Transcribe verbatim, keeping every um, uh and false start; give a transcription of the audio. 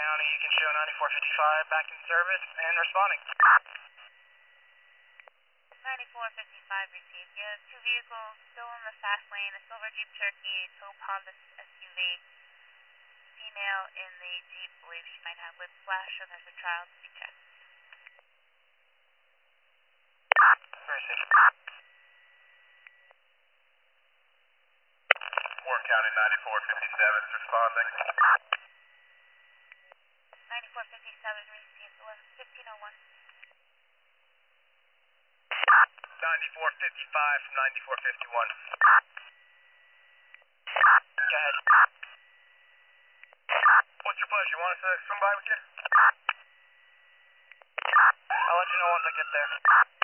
County, you can show ninety-four fifty-five back in service and responding. ninety-four fifty-five received. You have two vehicles still in the fast lane, a silver Jeep Cherokee, a taupe Honda S U V. Female in the Jeep believes she might have whiplash, and there's a trial to be checked. Very safe. Warren County ninety-four fifty-seven is responding. ninety-four fifty-seven received fifteen oh one. ninety-four fifty-five from ninety-four fifty-one. Go ahead. What's your pleasure? You want us to swing by with you? I'll let you know once I get there.